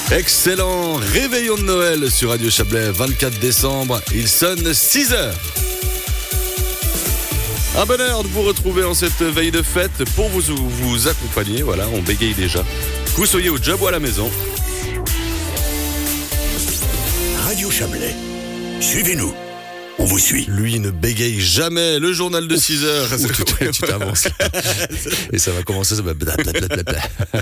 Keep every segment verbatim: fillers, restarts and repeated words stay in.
Excellent réveillon de Noël sur Radio Chablais, vingt-quatre décembre, il sonne six heures. Un bonheur de vous retrouver en cette veille de fête pour vous, vous accompagner. Voilà, on bégaye déjà. Que vous soyez au job ou à la maison. Radio Chablais, suivez-nous. On vous suit. Lui ne bégaye jamais. Le journal de six heures. Oh, tu, tu t'avances. Et ça va commencer, ça va blablabla.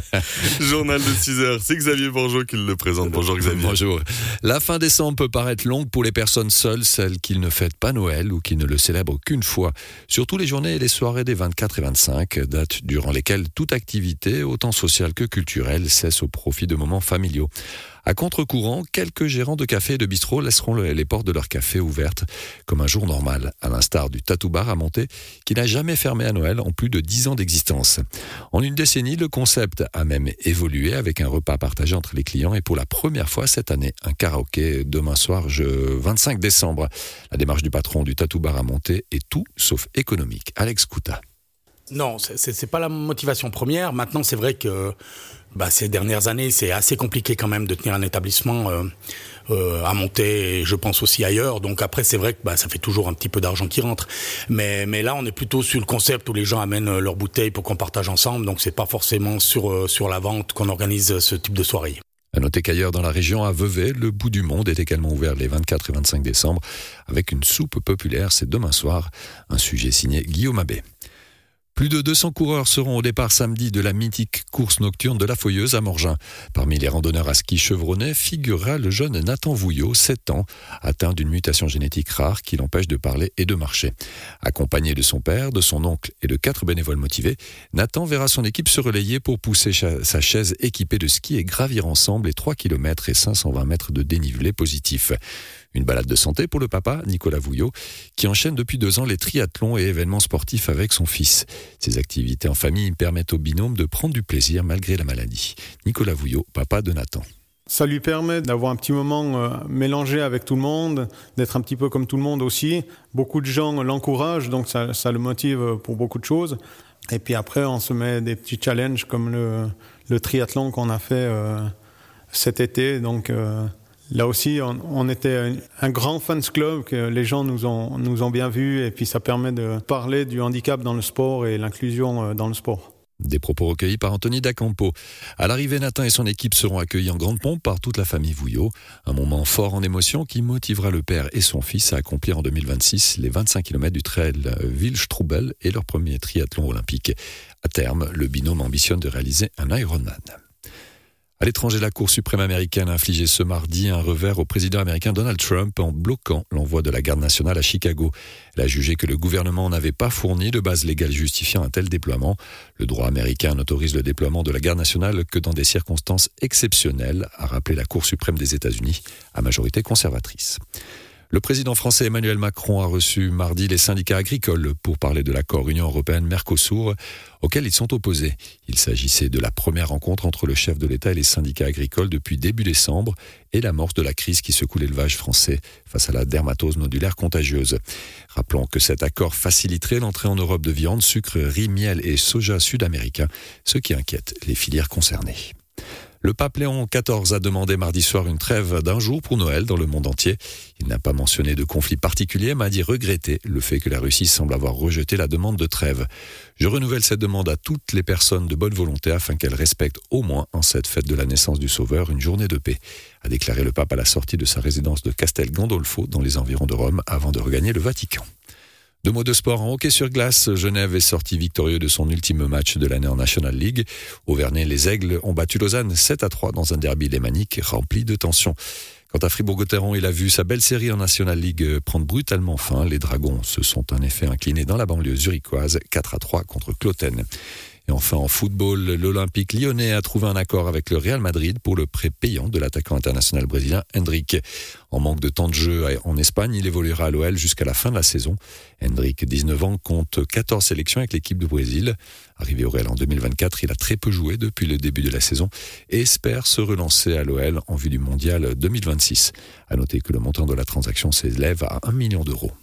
Journal de six heures. C'est Xavier Bourgeot qui le présente. Bonjour Xavier. Bonjour. La fin décembre peut paraître longue pour les personnes seules, celles qui ne fêtent pas Noël ou qui ne le célèbrent qu'une fois. Surtout les journées et les soirées des vingt-quatre et vingt-cinq, dates durant lesquelles toute activité, autant sociale que culturelle, cesse au profit de moments familiaux. À contre-courant, quelques gérants de cafés et de bistrots laisseront les portes de leur café ouvertes comme un jour normal, à l'instar du Tattoo Bar à Monté, qui n'a jamais fermé à Noël en plus de dix ans d'existence. En une décennie, le concept a même évolué avec un repas partagé entre les clients et pour la première fois cette année, un karaoké demain soir, vingt-cinq décembre. La démarche du patron du Tattoo Bar à Monté est tout sauf économique. Alex Couta. Non, c'est, c'est, c'est pas la motivation première. Maintenant, c'est vrai que bah, ces dernières années, c'est assez compliqué quand même de tenir un établissement euh, euh, à monter, et je pense aussi ailleurs. Donc après, c'est vrai que bah, ça fait toujours un petit peu d'argent qui rentre. Mais, mais là, on est plutôt sur le concept où les gens amènent leurs bouteilles pour qu'on partage ensemble. Donc c'est pas forcément sur, euh, sur la vente qu'on organise ce type de soirée. À noter qu'ailleurs dans la région, à Vevey, le bout du monde est également ouvert les vingt-quatre et vingt-cinq décembre avec une soupe populaire. C'est demain soir. Un sujet signé Guillaume Abbé. Plus de deux cents coureurs seront au départ samedi de la mythique course nocturne de la Foyeuse à Morgin. Parmi les randonneurs à ski chevronnés figurera le jeune Nathan Vouillot, sept ans, atteint d'une mutation génétique rare qui l'empêche de parler et de marcher. Accompagné de son père, de son oncle et de quatre bénévoles motivés, Nathan verra son équipe se relayer pour pousser sa chaise équipée de ski et gravir ensemble les trois kilomètres et cinq cent vingt mètres de dénivelé positif. Une balade de santé pour le papa, Nicolas Vouillot, qui enchaîne depuis deux ans les triathlons et événements sportifs avec son fils. Ces activités en famille permettent au binôme de prendre du plaisir malgré la maladie. Nicolas Vouillot, papa de Nathan. Ça lui permet d'avoir un petit moment euh, mélangé avec tout le monde, d'être un petit peu comme tout le monde aussi. Beaucoup de gens l'encouragent, donc ça, ça le motive pour beaucoup de choses. Et puis après, on se met des petits challenges comme le, le triathlon qu'on a fait euh, cet été. Donc euh, là aussi, on, on était un, un grand fans club, que les gens nous ont, nous ont bien vus. Et puis ça permet de parler du handicap dans le sport et l'inclusion dans le sport. Des propos recueillis par Anthony Dacampo. À l'arrivée, Nathan et son équipe seront accueillis en grande pompe par toute la famille Vouillot. Un moment fort en émotion qui motivera le père et son fils à accomplir en deux mille vingt-six les vingt-cinq kilomètres du trail Wildstrubel et leur premier triathlon olympique. À terme, le binôme ambitionne de réaliser un Ironman. À l'étranger, la Cour suprême américaine a infligé ce mardi un revers au président américain Donald Trump en bloquant l'envoi de la garde nationale à Chicago. Elle a jugé que le gouvernement n'avait pas fourni de base légale justifiant un tel déploiement. Le droit américain n'autorise le déploiement de la garde nationale que dans des circonstances exceptionnelles, a rappelé la Cour suprême des États-Unis, à majorité conservatrice. Le président français Emmanuel Macron a reçu mardi les syndicats agricoles pour parler de l'accord Union européenne-Mercosur auquel ils sont opposés. Il s'agissait de la première rencontre entre le chef de l'État et les syndicats agricoles depuis début décembre et l'amorce de la crise qui secoue l'élevage français face à la dermatose nodulaire contagieuse. Rappelons que cet accord faciliterait l'entrée en Europe de viande, sucre, riz, miel et soja sud-américain, ce qui inquiète les filières concernées. Le pape Léon quatorze a demandé mardi soir une trêve d'un jour pour Noël dans le monde entier. Il n'a pas mentionné de conflit particulier, mais a dit regretter le fait que la Russie semble avoir rejeté la demande de trêve. Je renouvelle cette demande à toutes les personnes de bonne volonté afin qu'elles respectent au moins en cette fête de la naissance du Sauveur une journée de paix, a déclaré le pape à la sortie de sa résidence de Castel Gandolfo dans les environs de Rome avant de regagner le Vatican. Deux mots de sport en hockey sur glace. Genève est sorti victorieux de son ultime match de l'année en National League. Au Vernet, les Aigles ont battu Lausanne sept à trois dans un derby lémanique rempli de tensions. Quant à Fribourg-Gotteron, il a vu sa belle série en National League prendre brutalement fin. Les Dragons se sont en effet inclinés dans la banlieue zurichoise quatre à trois contre Cloten. Et enfin, en football, l'Olympique lyonnais a trouvé un accord avec le Real Madrid pour le prêt payant de l'attaquant international brésilien Endrick. En manque de temps de jeu en Espagne, il évoluera à l'O L jusqu'à la fin de la saison. Endrick, dix-neuf ans, compte quatorze sélections avec l'équipe du Brésil. Arrivé au Real en deux mille vingt-quatre, il a très peu joué depuis le début de la saison et espère se relancer à l'O L en vue du mondial deux mille vingt-six. À noter que le montant de la transaction s'élève à un million d'euros.